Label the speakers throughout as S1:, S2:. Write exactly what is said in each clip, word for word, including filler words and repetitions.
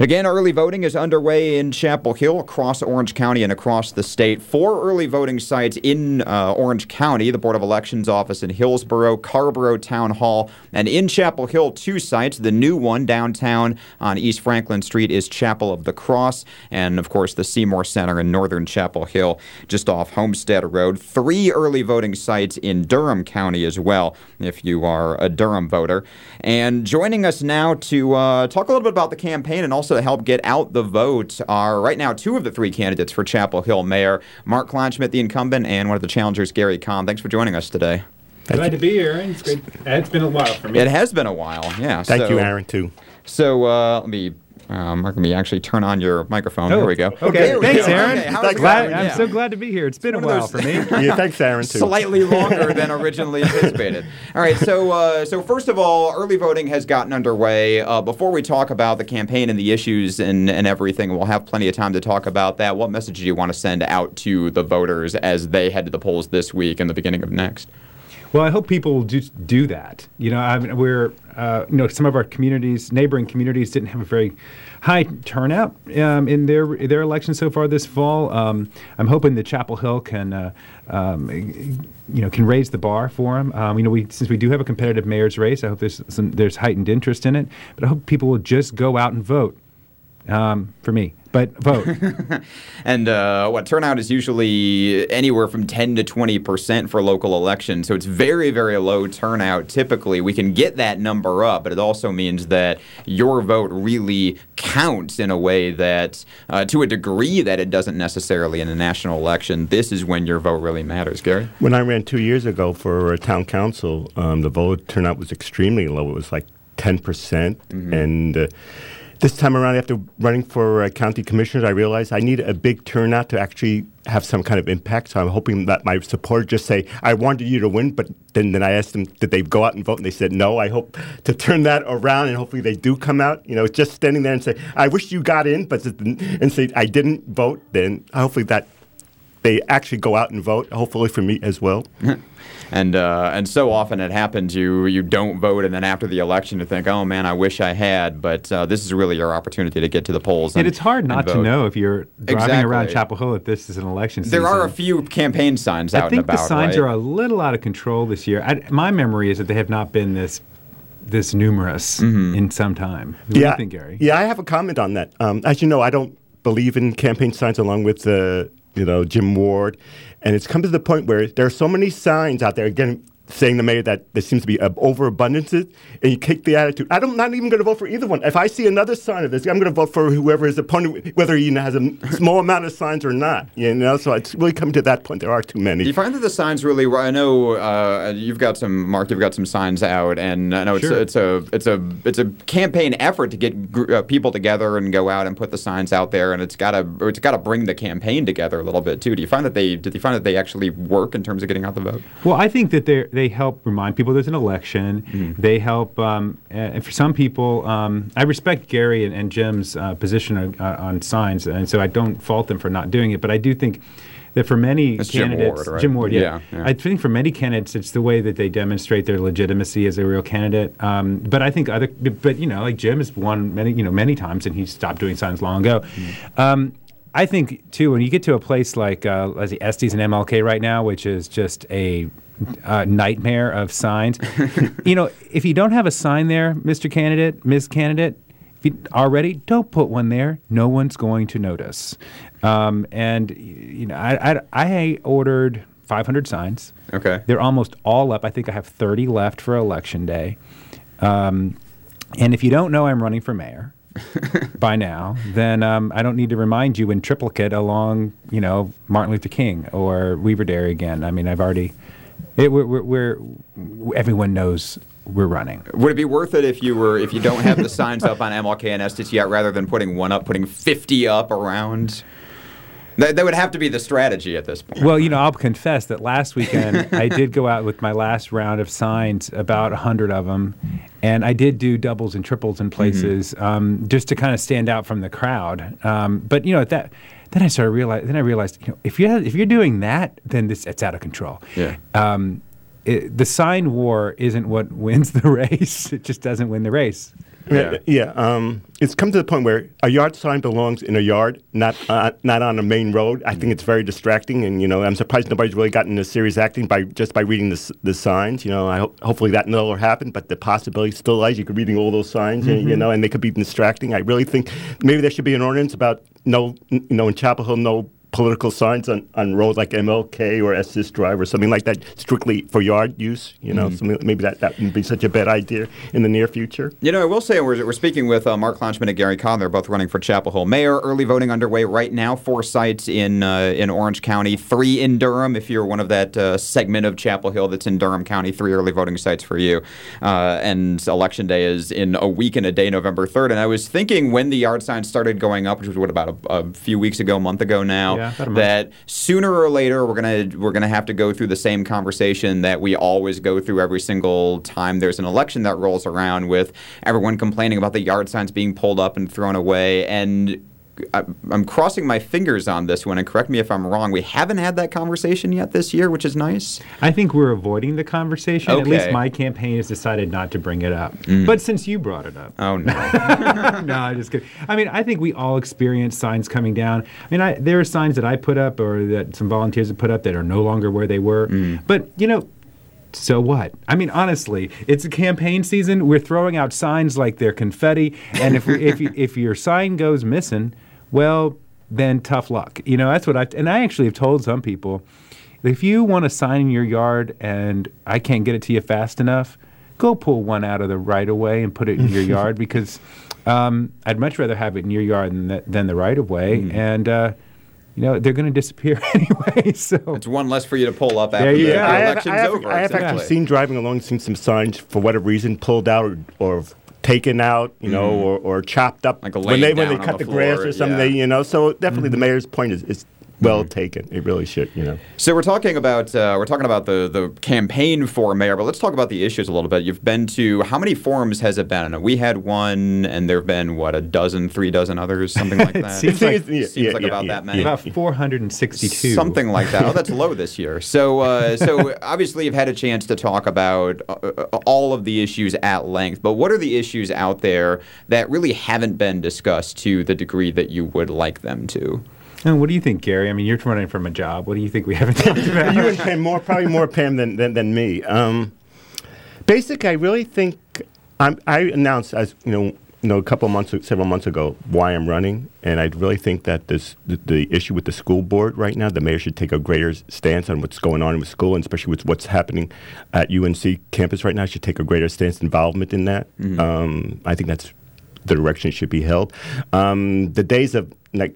S1: Again, early voting is underway in Chapel Hill, across Orange County and across the state. Four early voting sites in uh, Orange County, the Board of Elections office in Hillsborough, Carrboro Town Hall, and in Chapel Hill, two sites. The new one downtown on East Franklin Street is Chapel of the Cross, and of course the Seymour Center in northern Chapel Hill, just off Homestead Road. Three early voting sites in Durham County as well, if you are a Durham voter. And joining us now to uh, talk a little bit about the campaign and also to help get out the vote are right now two of the three candidates for Chapel Hill Mayor, Mark Kleinschmidt, the incumbent, and one of the challengers, Gary Kahn. Thanks for joining us today.
S2: Thank Glad you. to be here, Aaron. It's great. It's been a while for me.
S1: It has been a while, yeah.
S3: Thank
S1: so,
S3: you, Aaron, too.
S1: So uh, let me... Um, Mark, let me actually turn on your microphone.
S2: Oh,
S1: there we go.
S2: Okay,
S1: okay
S2: thanks,
S1: go.
S2: Aaron.
S1: Okay,
S2: glad, glad, I'm yeah. so glad to be here. It's been it's a while for me.
S3: Yeah, thanks, Aaron, too.
S1: Slightly longer than originally anticipated. All right, so uh, so first of all, early voting has gotten underway. Uh, before we talk about the campaign and the issues and, and everything, we'll have plenty of time to talk about that. What message do you want to send out to the voters as they head to the polls this week and the beginning of next?
S2: Well, I hope people will just do that. You know, I mean, we're, uh, you know, some of our communities, neighboring communities, didn't have a very high turnout um, in their their election so far this fall. Um, I'm hoping that Chapel Hill can, uh, um, you know, can raise the bar for them. Um, you know, we since we do have a competitive mayor's race, I hope there's some there's heightened interest in it. But I hope people will just go out and vote um, for me. But vote.
S1: And uh, what turnout is usually anywhere from ten to twenty percent for local elections. So it's very, very low turnout typically. We can get that number up, but it also means that your vote really counts in a way that, uh, to a degree that it doesn't necessarily in a national election. This is when your vote really matters, Gary.
S3: When I ran two years ago for town council, um, the vote turnout was extremely low. It was like ten percent. Mm-hmm. And uh, this time around, after running for uh, county commissioners, I realized I need a big turnout to actually have some kind of impact. So I'm hoping that my supporters just say, I wanted you to win, but then, then I asked them, did they go out and vote? And they said, no. I hope to turn that around, and hopefully they do come out. You know, just standing there and say, I wish you got in, but and say, I didn't vote, then hopefully that they actually go out and vote, hopefully for me as well.
S1: And uh, and so often it happens, you you don't vote, and then after the election you think, oh man, I wish I had. But uh, this is really your opportunity to get to the polls. And,
S2: and it's hard not
S1: to
S2: know if you're driving
S1: exactly.
S2: around Chapel Hill if this is an election season.
S1: There are a few campaign signs out
S2: I think
S1: and about,
S2: the signs
S1: right?
S2: are a little out of control this year. I, my memory is that they have not been this this numerous mm-hmm. in some time. What
S3: yeah,
S2: do you think, Gary?
S3: Yeah, I have a comment on that. Um, as you know, I don't believe in campaign signs along with uh, you know Jim Ward. And it's come to the point where there are so many signs out there, again, saying to the mayor that there seems to be an overabundance, and you take the attitude, I'm not even going to vote for either one. If I see another sign of this, I'm going to vote for whoever his opponent, whether he has a small amount of signs or not. You know, so it's really come to that point. There are too many.
S1: Do you find that the signs really? I know uh, you've got some, Mark. You've got some signs out, and I know it's,
S2: sure.
S1: it's a it's a it's a campaign effort to get gr- uh, people together and go out and put the signs out there, and it's got to it's got to bring the campaign together a little bit too. Do you find that they did you find that they actually work in terms of getting out the vote?
S2: Well, I think that they they help remind people there's an election. Mm-hmm. They help, um, and for some people, um, I respect Gary and, and Jim's uh, position on, uh, on signs, and so I don't fault them for not doing it. But I do think that for many
S1: That's
S2: candidates,
S1: Jim Ward, right?
S2: Jim Ward, yeah.
S1: Yeah, yeah.
S2: I think for many candidates, it's the way that they demonstrate their legitimacy as a real candidate. Um, but I think other, but you know, like Jim has won many, you know, many times, and he stopped doing signs long ago. Mm-hmm. Um, I think too, when you get to a place like uh, let's see, Estes and M L K right now, which is just a Uh, nightmare of signs. You know, if you don't have a sign there, Mister Candidate, Miz Candidate, if you already, don't put one there. No one's going to notice. Um, and you know, I, I I ordered five hundred signs.
S1: Okay,
S2: they're almost all up. I think I have thirty left for Election Day. Um, and if you don't know I'm running for mayor by now, then um, I don't need to remind you in triplicate along, you know, Martin Luther King or Weaver Dairy again. I mean, I've already. It, we're, we're, we're everyone knows we're running.
S1: Would it be worth it if you were if you don't have the signs up on M L K and Estes yet, rather than putting one up, putting fifty up around? That, that would have to be the strategy at this point.
S2: Well, you know, I'll confess that last weekend I did go out with my last round of signs, about a hundred of them, and I did do doubles and triples in places, mm-hmm. um, just to kind of stand out from the crowd. Um, but you know, at that. Then I started realize. Then I realized, you know, if you if you're doing that, then this it's out of control.
S1: Yeah.
S2: Um, it, the sign war isn't what wins the race. It just doesn't win the race.
S3: Yeah, yeah. Um, it's come to the point where a yard sign belongs in a yard, not uh, not on a main road. I think it's very distracting, and you know, I'm surprised nobody's really gotten into serious acting by just by reading the s- the signs. You know, I hope hopefully that never happen, but the possibility still lies. You could reading all those signs, mm-hmm. and, you know, and they could be distracting. I really think maybe there should be an ordinance about no, you know, in Chapel Hill, no political signs on, on roads like M L K or Estes Drive or something like that, strictly for yard use. You know, mm-hmm. so maybe that, that wouldn't be such a bad idea in the near future.
S1: You know, I will say we're, we're speaking with uh, Mark Launchman and Gary Conn. They're both running for Chapel Hill mayor. Early voting underway right now. Four sites in uh, in Orange County, three in Durham. If you're one of that uh, segment of Chapel Hill that's in Durham County, three early voting sites for you. Uh, and Election Day is in a week and a day, November third. And I was thinking when the yard signs started going up, which was what about a, a few weeks ago, a month ago now,
S2: yeah,
S1: that sooner or later we're gonna we're gonna have to go through the same conversation that we always go through every single time there's an election that rolls around, with everyone complaining about the yard signs being pulled up and thrown away. And I, I'm crossing my fingers on this one, and correct me if I'm wrong. We haven't had that conversation yet this year, which is nice.
S2: I think we're avoiding the conversation.
S1: Okay.
S2: At least my campaign has decided not to bring it up. Mm. But since you brought it up.
S1: Oh, no.
S2: No, I'm just kidding. I mean, I think we all experience signs coming down. I mean, I, there are signs that I put up or that some volunteers have put up that are no longer where they were. Mm. But, you know, so what? I mean, honestly, it's a campaign season. We're throwing out signs like they're confetti. And if we, if you, if your sign goes missing, well, then tough luck. You know, that's what I, and I actually have told some people, if you want a sign in your yard and I can't get it to you fast enough, go pull one out of the right of way and put it in your yard, because um, I'd much rather have it in your yard than the, than the right of way. Mm. And, uh, you know, they're going to disappear anyway. So
S1: it's one less for you to pull up after the,
S2: the
S1: election's
S3: I have, I have,
S1: over.
S3: I have
S1: exactly.
S3: actually seen driving along, seen some signs for whatever reason pulled out or, or taken out, you know, mm. or, or chopped up
S1: like
S3: when they when they
S1: down
S3: cut
S1: the
S3: the,
S1: floor,
S3: grass or something.
S1: yeah.
S3: They, you know, so definitely
S2: mm-hmm.
S3: the mayor's point is, is well mm. taken. It really should, you know.
S1: So we're talking about uh, we're talking about the the campaign for mayor, but let's talk about the issues a little bit. You've been to, how many forums has it been? We had one, and there've been what, a dozen, three dozen others, something like that.
S2: it seems like,
S1: yeah, seems
S3: yeah,
S1: like
S3: yeah,
S1: about
S3: yeah,
S1: that many.
S2: About four hundred sixty-two,
S1: something like that. Oh, that's low this year. So uh, so obviously you've had a chance to talk about uh, all of the issues at length. But what are the issues out there that really haven't been discussed to the degree that you would like them to?
S2: And what do you think, Gary? I mean, you're running from a job. What do you think we haven't talked about?
S3: You and Pam, more, probably more Pam than, than, than me. Um, basically, I really think I'm, I announced, as you know, you know, a couple of months, several months ago, why I'm running, and I really think that this the, the issue with the school board right now, the mayor should take a greater stance on what's going on with school, and especially with what's happening at U N C campus right now. Should take a greater stance, involvement in that. Mm-hmm. Um, I think that's the direction it should be held. Um, the days of like.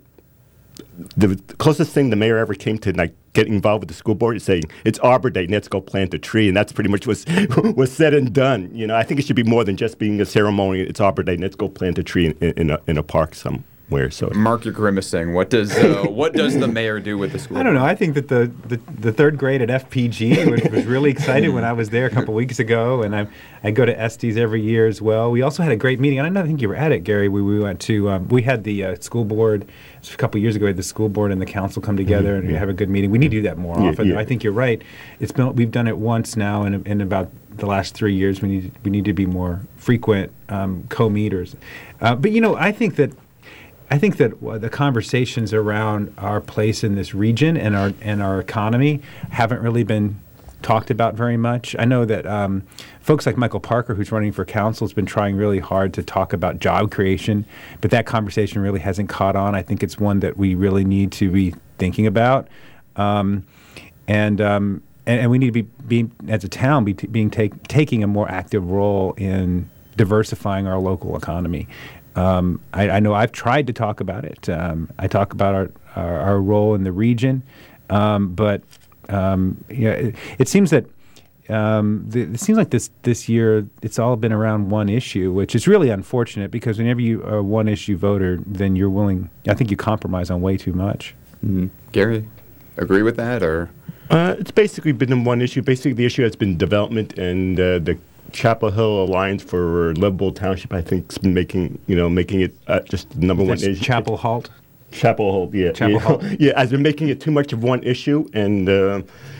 S3: The closest thing the mayor ever came to like getting involved with the school board is saying it's Arbor Day, let's go plant a tree, and that's pretty much what's was said and done. You know, I think it should be more than just being a ceremony. It's Arbor Day, let's go plant a tree in, in, a, in a park somewhere. So,
S1: Mark, you're grimacing. What does uh, what does the mayor do with the school?
S2: I don't know. I think that the, the, the third grade at F P G was, was really excited when I was there a couple weeks ago, and I I go to Estes every year as well. We also had a great meeting, and I don't think you were at it, Gary. We we went to um, we had the uh, school board a couple years ago. We had the school board and the council come together mm-hmm. and yeah. have a good meeting. We need to do that more
S3: yeah,
S2: often.
S3: Yeah.
S2: I think you're right. It's been we've done it once now, in in about the last three years. We need we need to be more frequent um, co-meeters. Uh, but you know, I think that. I think that uh, the conversations around our place in this region and our and our economy haven't really been talked about very much. I know that um, folks like Michael Parker, who's running for council, has been trying really hard to talk about job creation, but that conversation really hasn't caught on. I think it's one that we really need to be thinking about, um, and, um, and and we need to be, be as a town, be t- being take, taking a more active role in diversifying our local economy. Um, I, I know I've tried to talk about it. Um, I talk about our, our, our role in the region, um, but um, yeah, it, it seems that um, the, it seems like this this year it's all been around one issue, which is really unfortunate because whenever you are a one issue voter, then you're willing. I think you compromise on way too much.
S1: Mm-hmm. Gary, agree with that or?
S3: Uh, it's basically been one issue. Basically, the issue has been development and uh, the. Chapel Hill Alliance for Livable Township, I think, has been making you know making it uh, just the number
S2: That's
S3: one issue.
S2: Chapel Halt.
S3: Chapel Halt, yeah,
S2: Chapel
S3: yeah.
S2: Halt.
S3: Yeah, has been making it too much of one issue, and uh,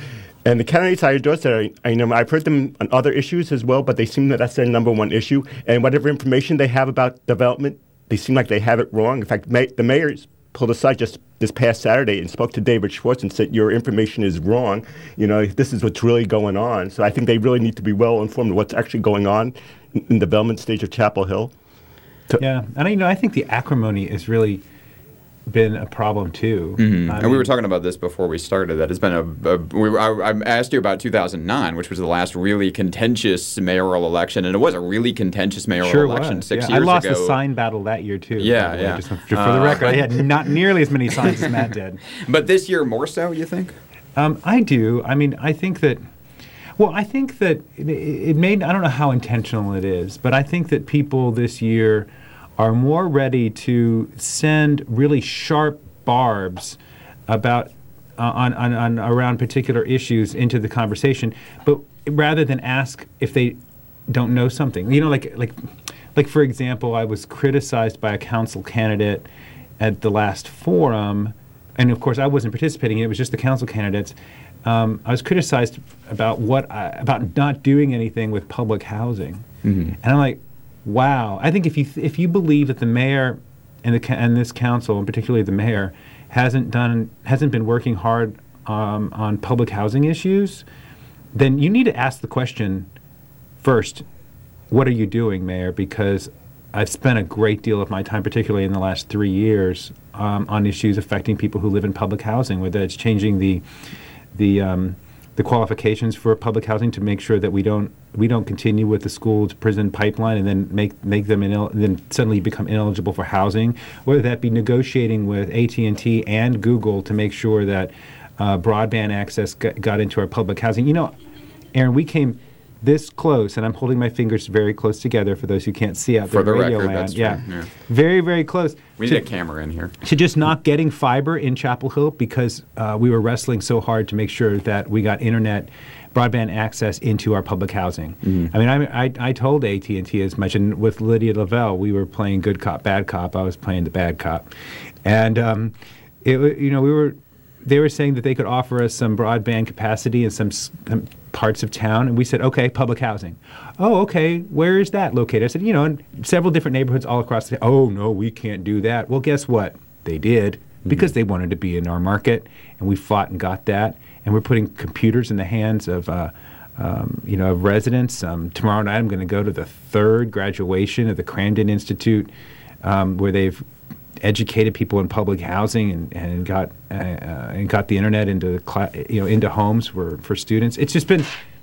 S3: And the candidates I endorsed, I, I know I've heard them on other issues as well, but they seem that that's their number one issue. And whatever information they have about development, they seem like they have it wrong. In fact, may, the mayor's pulled aside just this past Saturday and spoke to David Schwartz and said, your information is wrong. You know, this is what's really going on. So I think they really need to be well informed of what's actually going on in, in the development stage of Chapel Hill.
S2: To yeah, and you know, I think the acrimony is really been a problem too.
S1: Mm-hmm.
S2: I
S1: and
S2: mean,
S1: we were talking about this before we started. That it's been a. a we were, I, I asked you about two thousand nine, which was the last really contentious mayoral election, and it was a really contentious mayoral
S2: sure
S1: election
S2: was.
S1: six
S2: yeah.
S1: years ago.
S2: I lost ago. the sign battle that year too.
S1: Yeah,
S2: by the way,
S1: yeah.
S2: Just for, for
S1: uh,
S2: the record, I had not nearly as many signs as Matt did.
S1: But this year more so, you think?
S2: Um, I do. I mean, I think that. Well, I think that it, it made. I don't know how intentional it is, but I think that people this year are more ready to send really sharp barbs about uh, on, on, on around particular issues into the conversation, but rather than ask if they don't know something. You know, like like like for example, I was criticized by a council candidate at the last forum, and of course I wasn't participating. It was just the council candidates. Um, I was criticized about what I, about not doing anything with public housing, mm-hmm. and I'm like, wow. I think if you th- if you believe that the mayor and the ca- and this council, and particularly the mayor, hasn't done hasn't been working hard um, on public housing issues, then you need to ask the question first: what are you doing, Mayor? Because I've spent a great deal of my time, particularly in the last three years, um, on issues affecting people who live in public housing, whether it's changing the the um, the qualifications for public housing to make sure that we don't we don't continue with the school to prison pipeline and then make make them inel- then suddenly become ineligible for housing, whether that be negotiating with A T and T and Google to make sure that uh, broadband access got, got into our public housing. You know, Aaron, we came this close, and I'm holding my fingers very close together for those who can't see out there.
S1: For the
S2: radio
S1: record,
S2: land.
S1: that's
S2: yeah.
S1: true. Yeah.
S2: Very, very close.
S1: We
S2: to,
S1: need a camera in here.
S2: To just not getting fiber in Chapel Hill because uh, we were wrestling so hard to make sure that we got internet broadband access into our public housing. Mm-hmm. I mean, I, I I told A T and T as much, and with Lydia Lavelle, we were playing good cop, bad cop. I was playing the bad cop, and um, it you know we were they were saying that they could offer us some broadband capacity in some, some parts of town, and we said, okay, public housing. Oh, okay, where is that located? I said, you know, in several different neighborhoods all across the. Oh no, we can't do that. Well, guess what? They did mm-hmm. because they wanted to be in our market, and we fought and got that. And we're putting computers in the hands of, uh, um, you know, of residents. Um, tomorrow night, I'm going to go to the third graduation of the Crandon Institute, um, where they've educated people in public housing and, and got uh, uh, and got the internet into cl- you know into homes for for students. It's just been,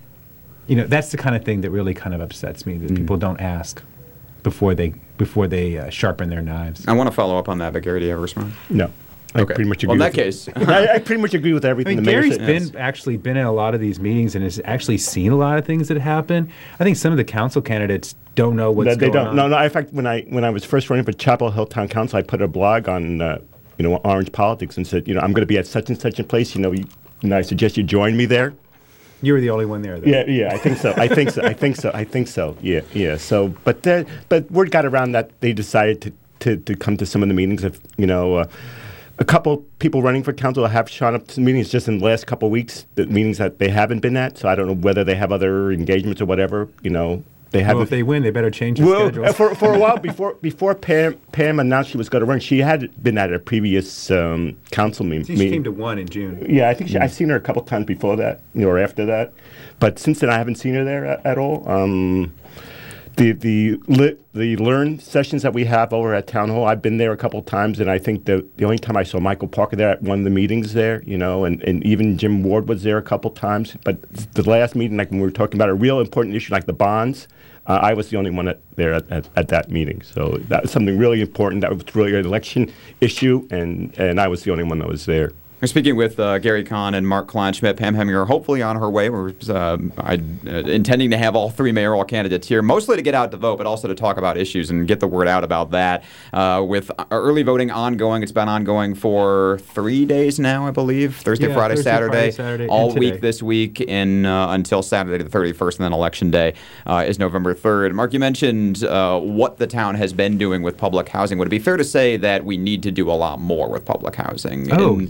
S2: you know, that's the kind of thing that really kind of upsets me that mm. people don't ask before they before they uh, sharpen their knives.
S1: I want to follow up on that, but Gary, do you have a response?
S3: No. I
S1: okay.
S3: pretty much agree.
S1: Well, in that
S3: with
S1: case,
S3: I, I pretty much agree with everything
S2: I mean,
S3: the mayor
S2: Gary's
S3: said.
S2: been
S3: Yes.
S2: actually been in a lot of these meetings and has actually seen a lot of things that happen. I think some of the council candidates don't know what's
S3: That they
S2: going
S3: don't.
S2: on.
S3: No, no. In fact, when I when I was first running for Chapel Hill Town Council, I put a blog on uh, you know Orange politics and said, you know, I'm going to be at such and such a place. You know, you, you know, I suggest you join me there.
S2: You were the only one there, though.
S3: Yeah, yeah, I think so. I think so. I think so. I think so. Yeah, yeah. So, but the, but word got around that they decided to, to, to come to some of the meetings. If you know, uh, a couple people running for council have shown up to meetings just in the last couple of weeks. The meetings that they haven't been at. So I don't know whether they have other engagements or whatever. You know, they haven't.
S2: Well, if they win, they better change the
S3: well,
S2: schedule.
S3: for for a while before before Pam Pam announced she was going to run, she had been at a previous um, council me-
S2: I think
S3: meeting.
S2: she came to one in June.
S3: Yeah, I think she, I've seen her a couple times before that, you know, or after that. But since then, I haven't seen her there at, at all. Um, the the li- the learn sessions that we have over at Town Hall, I've been there a couple times, and I think the the only time I saw Michael Parker there at one of the meetings there, you know, and, and even Jim Ward was there a couple times. But the last meeting, like when we were talking about a real important issue like the bonds, uh, I was the only one at, there at, at, at that meeting. So that was something really important. That was really an election issue, and, and I was the only one that was there.
S1: We're speaking with uh, Gary Kahn and Mark Kleinschmidt. Pam Heminger hopefully on her way. We're uh, I, uh, intending to have all three mayoral candidates here, mostly to get out to vote, but also to talk about issues and get the word out about that. Uh, with early voting ongoing, it's been ongoing for three days now, I believe. Thursday,
S2: Yeah,
S1: Friday,
S2: Thursday,
S1: Saturday,
S2: Friday, Saturday,
S1: all
S2: and
S1: week
S2: today.
S1: this week in uh, until Saturday the thirty-first, and then Election Day uh, is November third. Mark, you mentioned uh, what the town has been doing with public housing. Would it be fair to say that we need to do a lot more with public housing?
S2: Oh,
S1: And,
S2: yes.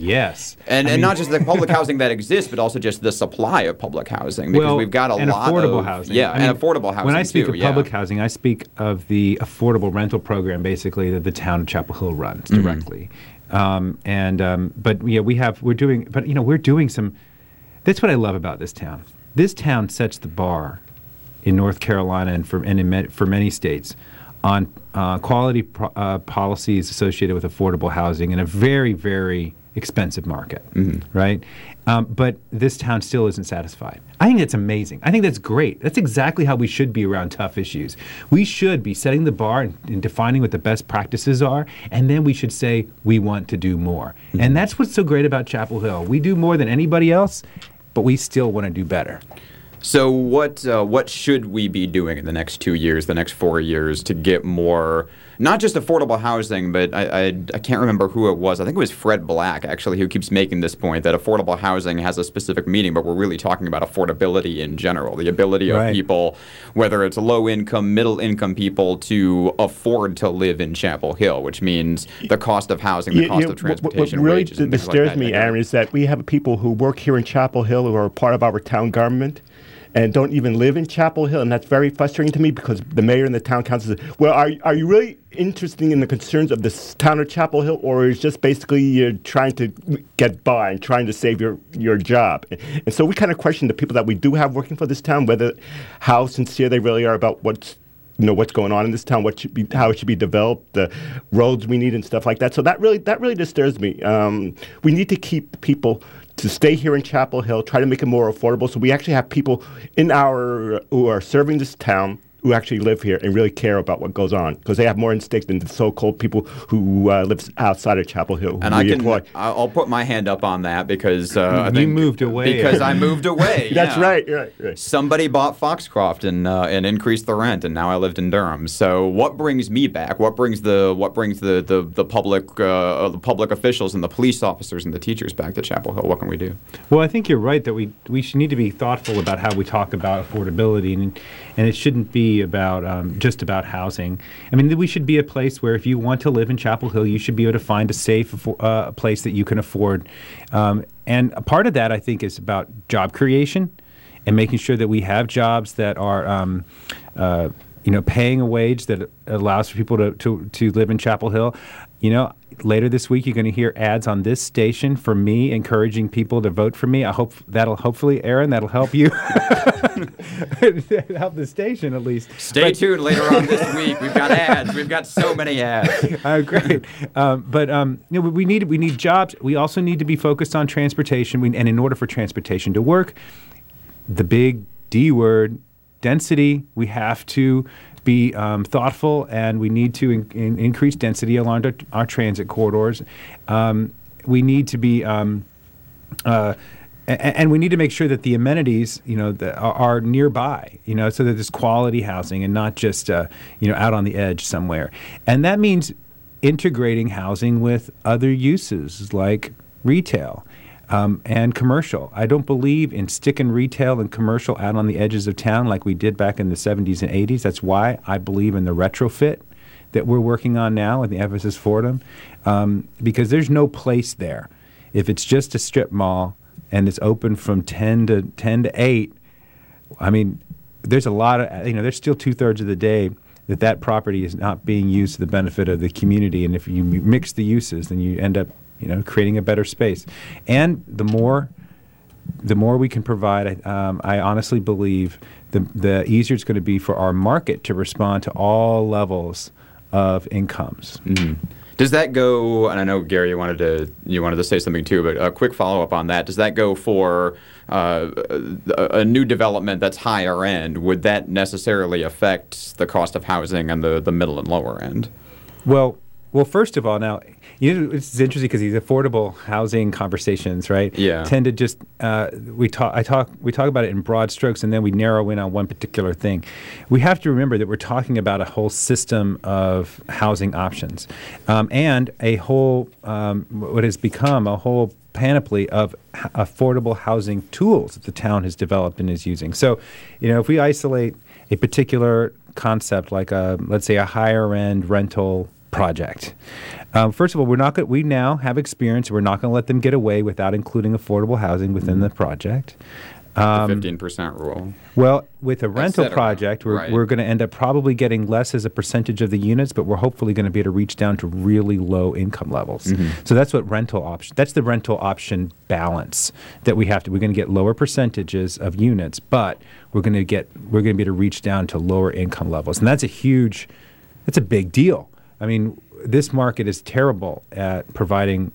S2: yes.
S1: And
S2: I
S1: and
S2: mean-
S1: not just the public housing that exists, but also just the supply of public housing, because
S2: well,
S1: we've got a
S2: and
S1: lot
S2: affordable
S1: of
S2: housing.
S1: yeah,
S2: I mean,
S1: and affordable housing
S2: When I speak
S1: too,
S2: of
S1: yeah.
S2: public housing, I speak of the affordable rental program, basically that the town of Chapel Hill runs
S1: Mm-hmm.
S2: directly. Um, and um, but yeah, we have we're doing, but you know, we're doing some. That's what I love about this town. This town sets the bar in North Carolina and for and in ma- for many states on uh, quality pro- uh, policies associated with affordable housing in a very, very expensive market,
S1: Mm-hmm.
S2: right? Um, but this town still isn't satisfied. I think that's amazing. I think that's great. That's exactly how we should be around tough issues. We should be setting the bar and, and defining what the best practices are, and then we should say we want to do more.
S1: Mm-hmm.
S2: And that's what's so great about Chapel Hill. We do more than anybody else, but we still want to do better.
S1: So what uh, what should we be doing in the next two years, the next four years, to get more, not just affordable housing, but I, I I can't remember who it was. I think it was Fred Black, actually, who keeps making this point that affordable housing has a specific meaning, but we're really talking about affordability in general, the ability of
S2: Right.
S1: people, whether it's low income, middle income people, to afford to live in Chapel Hill, which means the cost of housing, the
S3: You-
S1: cost
S3: you-
S1: of
S3: what-
S1: transportation,
S3: what really
S1: wages, and things like
S3: disturbs
S1: that.
S3: me, Aaron, is that we have people who work here in Chapel Hill who are part of our town government and don't even live in Chapel Hill, and that's very frustrating to me because the mayor and the town council says, well, are, are you really interested in the concerns of this town of Chapel Hill, or is just basically you're trying to get by and trying to save your, your job? And so we kind of question the people that we do have working for this town, whether how sincere they really are about what's you know what's going on in this town, what should be, how it should be developed, the roads we need and stuff like that. So that really that really disturbs me. Um, we need to keep people to stay here in Chapel Hill, try to make it more affordable, so we actually have people in our who are serving this town who actually live here and really care about what goes on, because they have more instinct than the so-called people who uh, live outside of Chapel Hill.
S1: And
S3: who
S1: I
S3: we
S1: can,
S3: employ.
S1: I'll put my hand up on that because uh, I
S2: You
S1: think
S2: moved away.
S1: Because I moved away.
S3: That's
S1: yeah.
S3: right, right, right.
S1: Somebody bought Foxcroft and uh, and increased the rent, and now I lived in Durham. So what brings me back? What brings the what brings the the, the public uh, the public officials and the police officers and the teachers back to Chapel Hill? What can we do?
S2: Well, I think you're right that we we should need to be thoughtful about how we talk about affordability, and and it shouldn't be about um, just about housing. I mean, we should be a place where if you want to live in Chapel Hill, you should be able to find a safe uh, place that you can afford. Um, and a part of that, I think, is about job creation and making sure that we have jobs that are, um, uh, you know, paying a wage that allows for people to, to, to live in Chapel Hill. You know, later this week, you're going to hear ads on this station for me encouraging people to vote for me. I hope that'll hopefully, Aaron, that'll help you help the station at least.
S1: Stay
S2: But-
S1: tuned later on this week. We've got ads. We've got so many ads.
S2: Oh, great. Um, but um, you know, we need we need jobs. We also need to be focused on transportation. We, and in order for transportation to work, the big D word, density, we have to be um, thoughtful, and we need to in, in increase density along our, our transit corridors. Um, we need to be, um, uh, and, and we need to make sure that the amenities, you know, the, are, are nearby, you know, so that there's quality housing and not just, uh, you know, out on the edge somewhere. And that means integrating housing with other uses like retail. Um, and commercial. I don't believe in sticking retail and commercial out on the edges of town like we did back in the seventies and eighties. That's why I believe in the retrofit that we're working on now at the Ephesus Fordham, um, because there's no place there. If it's just a strip mall and it's open from ten to ten to eight, I mean, there's a lot of, you know, there's still two-thirds of the day that that property is not being used to the benefit of the community. And if you mix the uses, then you end up you know, creating a better space. And the more the more we can provide, um, I honestly believe the, the easier it's going to be for our market to respond to all levels of incomes.
S1: Mm-hmm. Does that go, and I know, Gary, you wanted to you wanted to say something too, but a quick follow-up on that. Does that go for uh, a, a new development that's higher end? Would that necessarily affect the cost of housing on the, the middle and lower end?
S2: Well, well, first of all, now, you know, it's interesting because these affordable housing conversations, right?
S1: Yeah.
S2: Tend to just uh, we talk. I talk. We talk about it in broad strokes, and then we narrow in on one particular thing. We have to remember that we're talking about a whole system of housing options, um, and a whole um, what has become a whole panoply of h- affordable housing tools that the town has developed and is using. So, you know, if we isolate a particular concept like a, let's say, a higher end rental project. Um, first of all, we're not going. We now have experience. We're not going to let them get away without including affordable housing within the project.
S1: Um, the fifteen percent rule.
S2: Well, with a rental project, we're,
S1: right.
S2: we're going to end up probably getting less as a percentage of the units, but we're hopefully going to be able to reach down to really low income levels. Mm-hmm. So that's what rental option. That's the rental option balance that we have to. We're going to get lower percentages of units, but we're going to get we're going to be able to reach down to lower income levels, and that's a huge, that's a big deal. I mean, this market is terrible at providing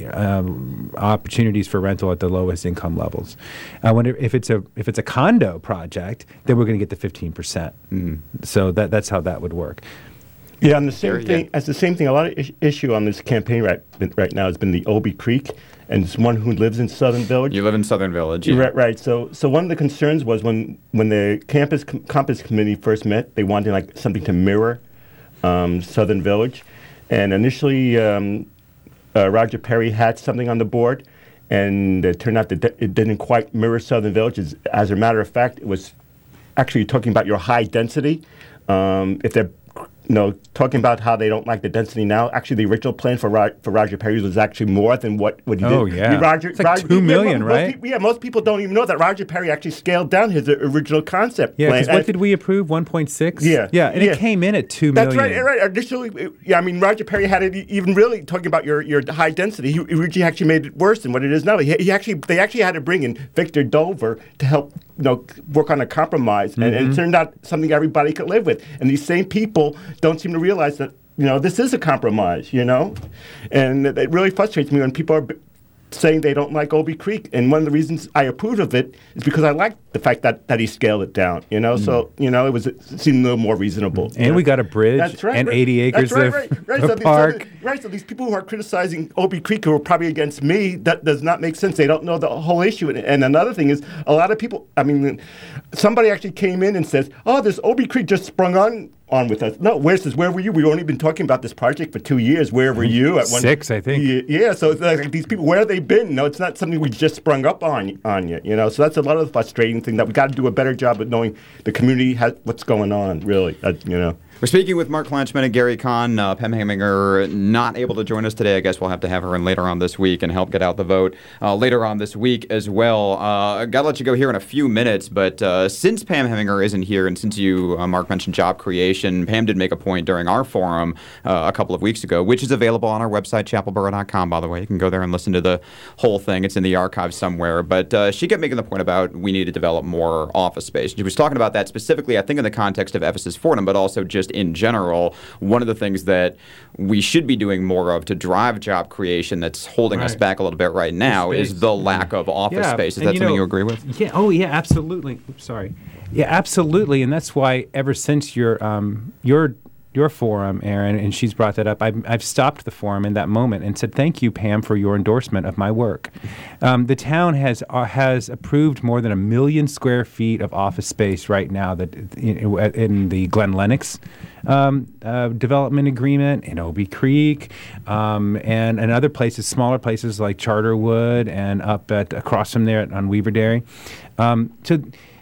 S2: Um, opportunities for rental at the lowest income levels. I wonder if it's a if it's a condo project, then we're going to get the fifteen percent. Mm. So that that's how that would work.
S3: Yeah, and the same
S1: Sure,
S3: thing.
S1: yeah.
S3: As the same thing. A lot of is- issue on this campaign right right now has been the Obie Creek, and it's one who lives in Southern Village.
S1: You live in Southern Village, yeah.
S3: Right, right. So, so one of the concerns was when when the campus com- campus committee first met, they wanted like something to mirror um, Southern Village, and initially. Um, Uh, Roger Perry had something on the board, and it turned out that d- it didn't quite mirror Southern Village. As, as a matter of fact, it was actually talking about your high density. Um, if they're you know, talking about how they don't like the density now. Actually, the original plan for Ro- for Roger Perry was actually more than what, what he
S2: oh,
S3: did.
S2: yeah.
S3: Roger,
S2: it's like
S3: Roger,
S2: two
S3: yeah,
S2: million,
S3: most,
S2: right?
S3: Most people, yeah, most people don't even know that Roger Perry actually scaled down his uh, original concept
S2: Yeah,
S3: plan.
S2: because what did we approve? one point six?
S3: Yeah.
S2: Yeah, and
S3: yeah.
S2: it came in at two
S3: That's
S2: million.
S3: right, right. Initially, it- yeah, I mean, Roger Perry had it e- even really talking about your, your high density. He, he actually made it worse than what it is now. He, he actually They actually had to bring in Victor Dover to help you know, work on a compromise, mm-hmm. and, and it turned out something everybody could live with. And these same people don't seem to realize that, you know, this is a compromise, you know? And it really frustrates me when people are b- saying they don't like Obie Creek. And one of the reasons I approve of it is because I like the fact that, that he scaled it down, you know? Mm. So, you know, it was it seemed a little more reasonable.
S2: And
S3: know?
S2: we got a bridge
S3: That's right,
S2: and
S3: right.
S2: eighty acres
S3: That's right,
S2: of,
S3: right, right.
S2: of
S3: So these,
S2: park.
S3: so the, right, so these people who are criticizing Obie Creek who are probably against me, that does not make sense. They don't know the whole issue. And, and another thing is, a lot of people, I mean, somebody actually came in and says, oh, this Obie Creek just sprung on on with us. No, where says where were you? We've only been talking about this project for two years. Where were you at one?
S2: Six, I think.
S3: Yeah, yeah, so it's like these people, where have they been? No, it's not something we just sprung up on on you. You know, so that's a lot of the frustrating thing that we got to do a better job of knowing the community has what's going on. Really, uh, you know.
S1: We're speaking with Mark Klanchman and Gary Kahn. Uh, Pam Heminger not able to join us today. I guess we'll have to have her in later on this week and help get out the vote uh, later on this week as well. Uh, Got to let you go here in a few minutes, but uh, since Pam Heminger isn't here and since you, uh, Mark, mentioned job creation, Pam did make a point during our forum uh, a couple of weeks ago, which is available on our website, chapel borough dot com, by the way. You can go there and listen to the whole thing. It's in the archives somewhere. But uh, she kept making the point about we need to develop more office space. She was talking about that specifically, I think, in the context of Ephesus Fordham, but also just in general. One of the things that we should be doing more of to drive job creation that's holding
S2: right.
S1: us back a little bit right now
S2: Space.
S1: is the lack of office
S2: yeah,
S1: space. Is
S2: and
S1: that
S2: you
S1: something
S2: know,
S1: you agree with?
S2: Yeah. Oh, yeah. Absolutely. Oops, sorry. Yeah, absolutely. And that's why ever since your um your your forum, Aaron, and she's brought that up, I've, I've stopped the forum in that moment and said, thank you, Pam, for your endorsement of my work. Um, the town has uh, has approved more than a million square feet of office space right now that in, in the Glen Lennox um, uh, development agreement, in Obie Creek, um, and, and other places, smaller places like Charterwood and up at across from there on Weaver Dairy. Um, so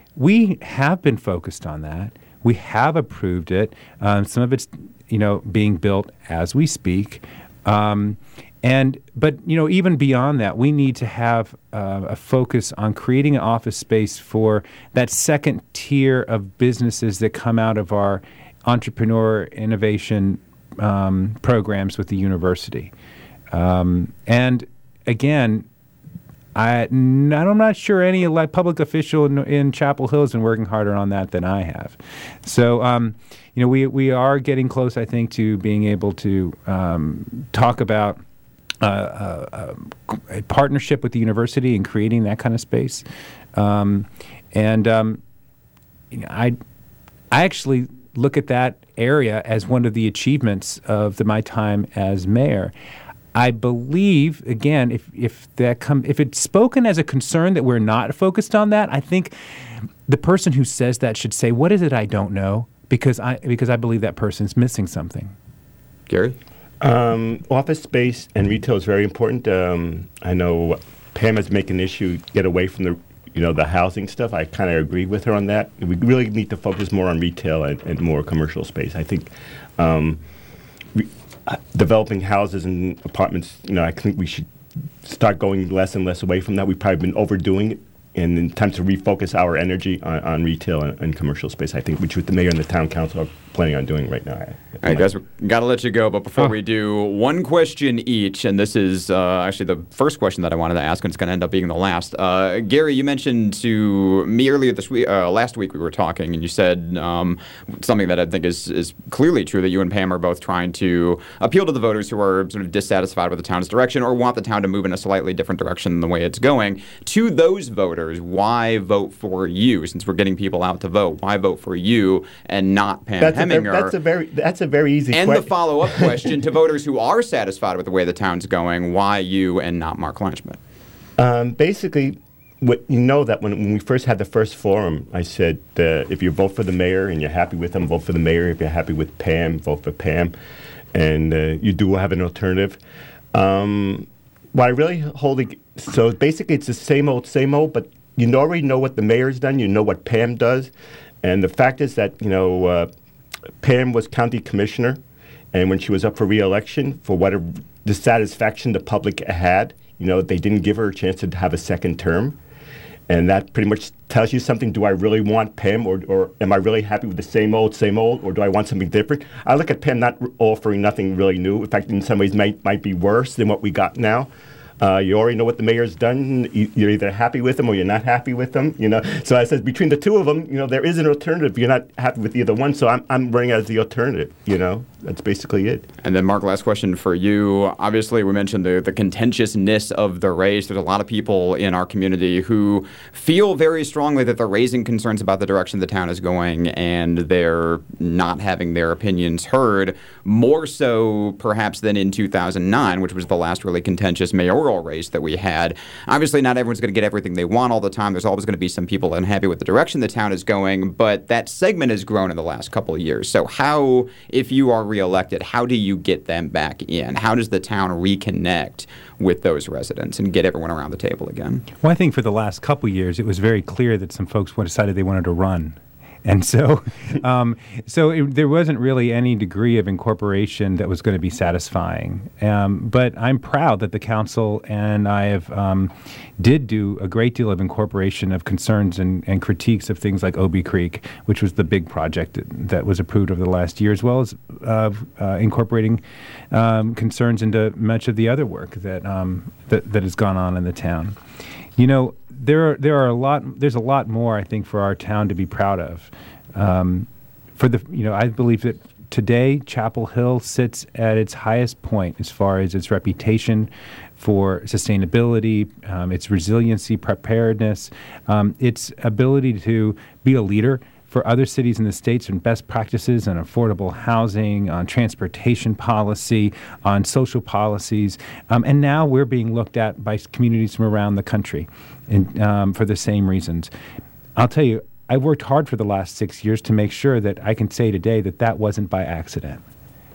S2: we have been focused on that. We have approved it. Um, some of it's, you know, being built as we speak. Um, and but, you know, even beyond that, we need to have uh, a focus on creating an office space for that second tier of businesses that come out of our entrepreneur innovation um, programs with the university. Um, and again, I, n- I'm not sure any ele- public official in, in Chapel Hill has been working harder on that than I have. So, um, you know, we we are getting close, I think, to being able to um, talk about uh, uh, a partnership with the university and creating that kind of space. Um, and um, you know, I I actually look at that area as one of the achievements of the, my time as mayor. I believe, again, if if that come if it's spoken as a concern that we're not focused on that, I think the person who says that should say, "What is it I don't know?" Because I because I believe that person's missing something.
S1: Gary?
S3: Um, office space and retail is very important. Um, I know Pam is making an issue get away from the you know the housing stuff. I kind of agree with her on that. We really need to focus more on retail and, and more commercial space. I think. Um, re- uh, developing houses and apartments, you know, I think we should start going less and less away from that. We've probably been overdoing it. And in time to refocus our energy on, on retail and, and commercial space, I think, which what the mayor and the town council are planning on doing right now.
S1: All right, guys, we got to let you go. But before oh. we do, one question each, and this is uh, actually the first question that I wanted to ask, and it's going to end up being the last. Uh, Gary, you mentioned to me earlier this week, uh, last week we were talking, and you said um, something that I think is, is clearly true, that you and Pam are both trying to appeal to the voters who are sort of dissatisfied with the town's direction or want the town to move in a slightly different direction than the way it's going. To those voters, why vote for you? Since we're getting people out to vote, why vote for you and not Pam
S3: that's
S1: Heminger?
S3: A, that's a very that's a very easy
S1: and
S3: question.
S1: And the follow-up question to voters who are satisfied with the way the town's going, why you and not Mark Kleinschmidt?
S3: Um, basically, what you know that when, when we first had the first forum, I said uh, if you vote for the mayor and you're happy with him, vote for the mayor. If you're happy with Pam, vote for Pam. And uh, you do have an alternative. Um, what I really hold, so basically it's the same old, same old, but you already know what the mayor's done. You know what Pam does. And the fact is that, you know, uh, Pam was county commissioner. And when she was up for re-election, for whatever dissatisfaction the public had, you know, they didn't give her a chance to have a second term. And that pretty much tells you something. Do I really want Pam, or, or am I really happy with the same old, same old, or do I want something different? I look at Pam not offering nothing really new. In fact, in some ways, might might be worse than what we got now. Uh, you already know what the mayor's done. You're either happy with him or you're not happy with him. You know, so I said between the two of them, you know, there is an alternative. You're not happy with either one, so I'm I'm running as the alternative. You know, that's basically it.
S1: And then, Mark, last question for you. Obviously, we mentioned the the contentiousness of the race. There's a lot of people in our community who feel very strongly that they're raising concerns about the direction the town is going, and they're not having their opinions heard. More so, perhaps, than in two thousand nine, which was the last really contentious mayoral race that we had. Obviously, not everyone's going to get everything they want all the time. There's always going to be some people unhappy with the direction the town is going, but that segment has grown in the last couple of years. So how, if you are reelected, how do you get them back in? How does the town reconnect with those residents and get everyone around the table again?
S2: Well, I think for the last couple of years, it was very clear that some folks decided they wanted to run. And so um, so it, there wasn't really any degree of incorporation that was going to be satisfying. Um, but I'm proud that the council and I have um, did do a great deal of incorporation of concerns and, and critiques of things like Obie Creek, which was the big project that was approved over the last year, as well as uh, uh, incorporating um, concerns into much of the other work that, um, that that has gone on in the town. You know, There are there are a lot. There's a lot more, I think, for our town to be proud of. Um, for the you know, I believe that today Chapel Hill sits at its highest point as far as its reputation for sustainability, um, its resiliency, preparedness, um, its ability to be a leader for other cities in the states and best practices on affordable housing, on transportation policy, on social policies. Um, and now we're being looked at by communities from around the country and, um, for the same reasons. I'll tell you, I've worked hard for the last six years to make sure that I can say today that that wasn't by accident.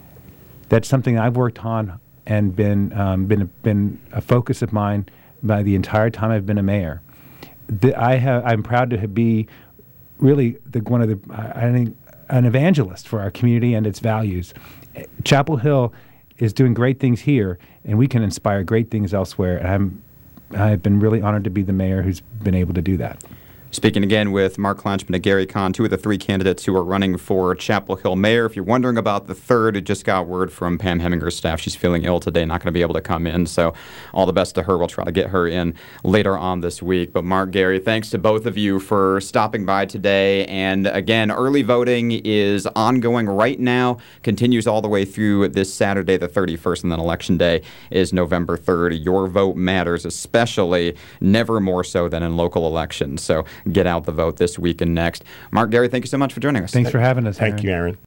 S2: That's something I've worked on and been, um, been, been a focus of mine by the entire time I've been a mayor. The, I have, I'm proud to be really the, one of the, I think, an evangelist for our community and its values. Chapel Hill is doing great things here, and we can inspire great things elsewhere. And I'm, I've been really honored to be the mayor who's been able to do that.
S1: Speaking again with Mark Kleinschmidt and Gary Kahn, two of the three candidates who are running for Chapel Hill mayor. If you're wondering about the third, it just got word from Pam Heminger's staff. She's feeling ill today, not going to be able to come in. So all the best to her. We'll try to get her in later on this week. But Mark, Gary, thanks to both of you for stopping by today. And again, early voting is ongoing right now, continues all the way through this Saturday, the thirty-first, and then Election Day is November third. Your vote matters, especially never more so than in local elections. So get out the vote this week and next. Mark, Gary, thank you so much for joining us.
S2: Thanks for having us,
S3: Thank
S2: Aaron.
S3: you, Aaron.